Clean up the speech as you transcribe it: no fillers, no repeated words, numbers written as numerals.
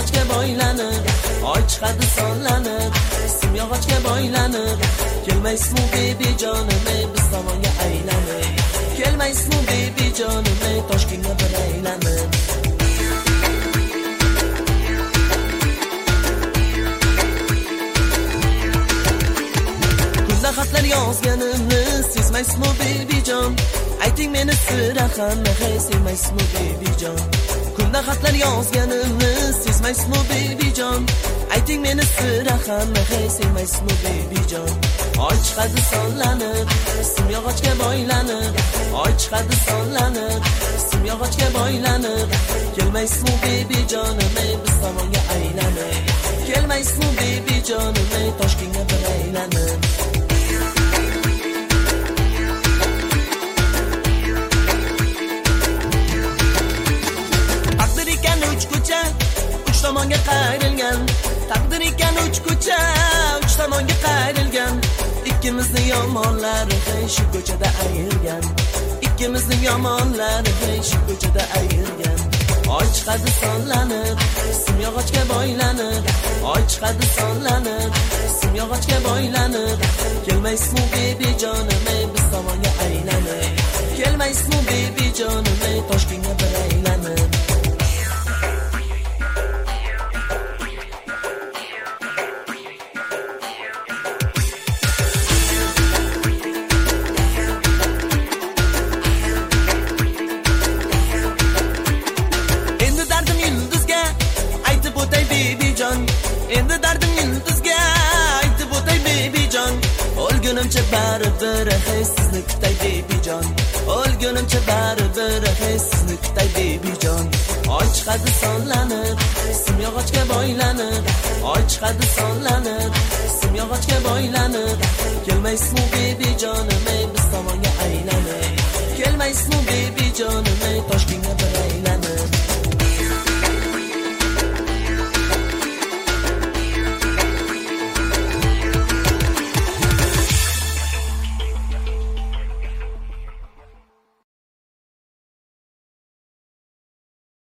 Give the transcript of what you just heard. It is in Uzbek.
yog'ochga boylanib, oy chiqadi sonlanib, simyog'ochga boylanib, kelmaysizmi baby jonim, biz tomonga aylanib, kelmaysizmi baby jonim, Toshkentga bir aylanib. Kunda xatlar yozganimni sezmaysizmi baby jon, ayting meni sira ham sevmaysizmi baby jon. Kunda xatlar yozganimni sezmaysizmi baby jon, ayting meni sira ham sevmaysizmi baby jon. Oy chiqadi sonlanib, simyog'ochga boylanib, oy chiqadi sonlanib, simyog'ochga boylanib, kelmaysizmi baby jonim, biz tomonga aylanib, kelmaysizmi baby jonim, Toshkentga bir aylanib. Tomonga qayrilgan, taqdir ekan uch ko'cha, uch tomonga qayrilgan, ikkimizni yomonlari shu ko'chada ayirgan, ikkimizni yomonlari shu ko'chada ayirgan. Oy chiqadi sonlanib, simyog'ochga boylanib, oy chiqadi sonlanib, simyog'ochga boylanib, kelmaysizmi baby jonim, biz tomonga aylanib, kelmaysizmi baby jonim, Toshkentga bir aylanib. Endi dardim yulduzga aytib o'tay baby jon, o'lgunimcha baribir sizni kutay baby jon, o'lgunimcha baribir sizni kutay baby jon. Oy chiqadi sonlanib, simyog'ochga boylanib, oy chiqadi sonlanib, simyog'ochga boylanib, kelmaysizmi baby jonim, biz tomonga aylanib, kelmaysizmi baby